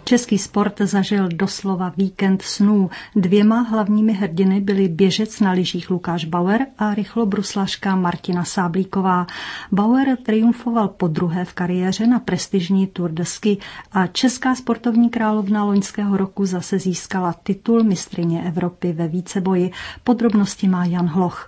Český sport zažil doslova víkend snů. Dvěma hlavními hrdiny byli běžec na lyžích Lukáš Bauer a rychlobruslařka Martina Sáblíková. Bauer triumfoval podruhé v kariéře na prestižní Tour de Ski a česká sportovní královna loňského roku zase získala titul mistryně Evropy ve víceboji. Podrobnosti má Jan Hloch.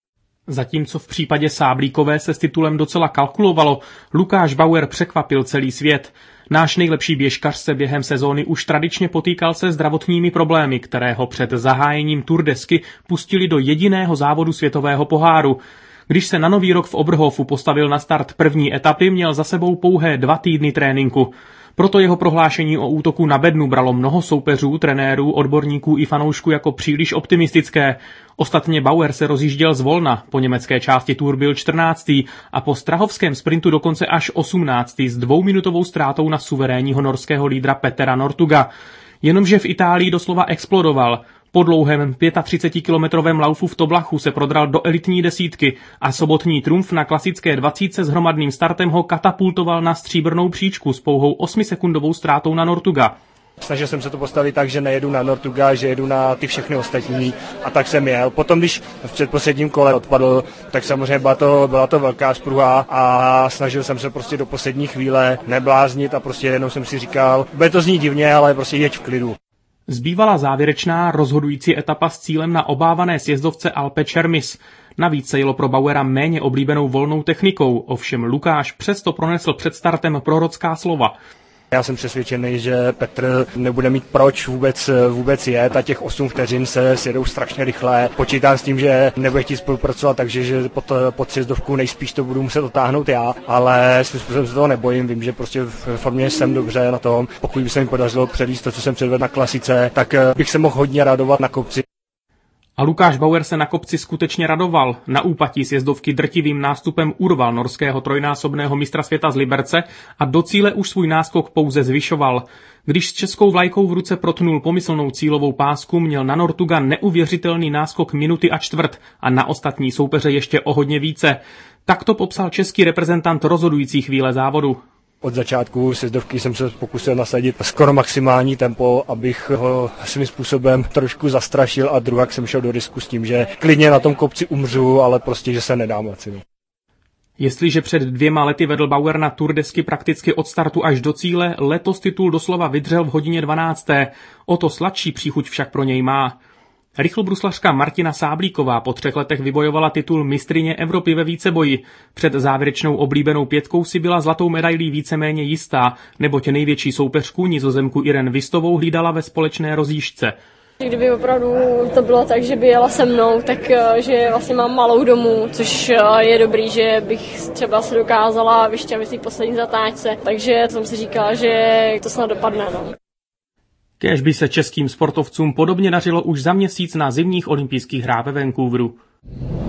Zatímco v případě Sáblíkové se s titulem docela kalkulovalo, Lukáš Bauer překvapil celý svět. Náš nejlepší běžkař se během sezóny už tradičně potýkal se zdravotními problémy, které ho před zahájením Tour de Ski pustili do jediného závodu světového poháru. Když se na Nový rok v Oberhofu postavil na start první etapy, měl za sebou pouhé 2 týdny tréninku. Proto jeho prohlášení o útoku na bednu bralo mnoho soupeřů, trenérů, odborníků i fanoušků jako příliš optimistické. Ostatně Bauer se rozjížděl zvolna, po německé části Tour byl 14. a po strahovském sprintu dokonce až 18. s 2minutovou ztrátou na suverénního norského lídra Pettera Northuga. Jenomže v Itálii doslova explodoval. Po dlouhém 35-kilometrovém laufu v Toblachu se prodral do elitní desítky a sobotní trumf na klasické 20 s hromadným startem ho katapultoval na stříbrnou příčku s pouhou 8sekundovou ztrátou na Northuga. Snažil jsem se to postavit tak, že nejedu na Northuga, že jedu na ty všechny ostatní a tak jsem jel. Potom, když v předposledním kole odpadl, tak samozřejmě byla to velká spruha a snažil jsem se prostě do poslední chvíle nebláznit a prostě jenom jsem si říkal, bude to znít divně, ale prostě jeď v klidu. Zbývala závěrečná rozhodující etapa s cílem na obávané sjezdovce Alpe Čermis. Navíc se jelo pro Bauera méně oblíbenou volnou technikou, ovšem Lukáš přesto pronesl před startem prorocká slova. Já jsem přesvědčený, že Petr nebude mít proč vůbec jet a těch 8 vteřin se sjedou strašně rychle. Počítám s tím, že nebude chtít spolupracovat, takže že pod sjezdovku nejspíš to budu muset otáhnout já, ale svým způsobem se toho nebojím, vím, že prostě v formě jsem dobře na tom. Pokud by se mi podařilo předvíst to, co jsem předvedl na klasice, tak bych se mohl hodně radovat na kopci. A Lukáš Bauer se na kopci skutečně radoval. Na úpatí sjezdovky drtivým nástupem urval norského trojnásobného mistra světa z Liberce a do cíle už svůj náskok pouze zvyšoval. Když s českou vlajkou v ruce protnul pomyslnou cílovou pásku, měl na Northuga neuvěřitelný náskok minuty a čtvrt a na ostatní soupeře ještě o hodně více. Tak to popsal český reprezentant rozhodující chvíle závodu. Od začátku sjezdovky jsem se pokusil nasadit skoro maximální tempo, abych ho svým způsobem trošku zastrašil a druhak jsem šel do risku s tím, že klidně na tom kopci umřu, ale prostě, že se nedám lacinu. Jestliže před 2 lety vedl Bauer na Tour de Ski prakticky od startu až do cíle, letos titul doslova vydřel v hodině 12. O to sladší příchuť však pro něj má. Rychlobruslařka Martina Sáblíková po 3 letech vybojovala titul mistryně Evropy ve víceboji. Před závěrečnou oblíbenou 5 si byla zlatou medailí víceméně jistá, neboť největší soupeřku Nizozemku Irene Wistovou hlídala ve společné rozjížďce. Kdyby opravdu to bylo tak, že by jela se mnou, tak že vlastně mám malou domů, což je dobrý, že bych třeba se dokázala vyšťavit v poslední zatáčce, takže jsem si říkala, že to snad dopadne. No. Kéž by se českým sportovcům podobně dařilo už za měsíc na zimních olympijských hrách ve Vancouveru.